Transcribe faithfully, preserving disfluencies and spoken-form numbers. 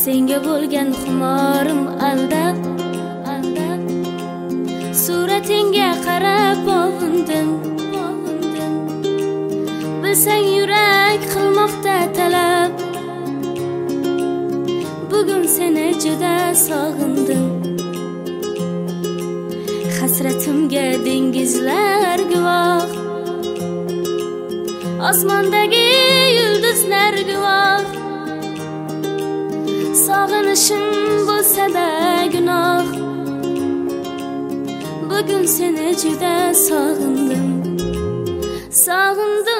senga bo'lgan xumorim aldab aldab suratingga qarab ovundim ovundim bilsang yurak qilmoqda talab bugun seni juda sog'indim hasratimga dengizlar guvoh osmondagi yulduzlar guvoh sog'inishim bo'lsa-da gunoh bugun seni juda sog'indim sog'indim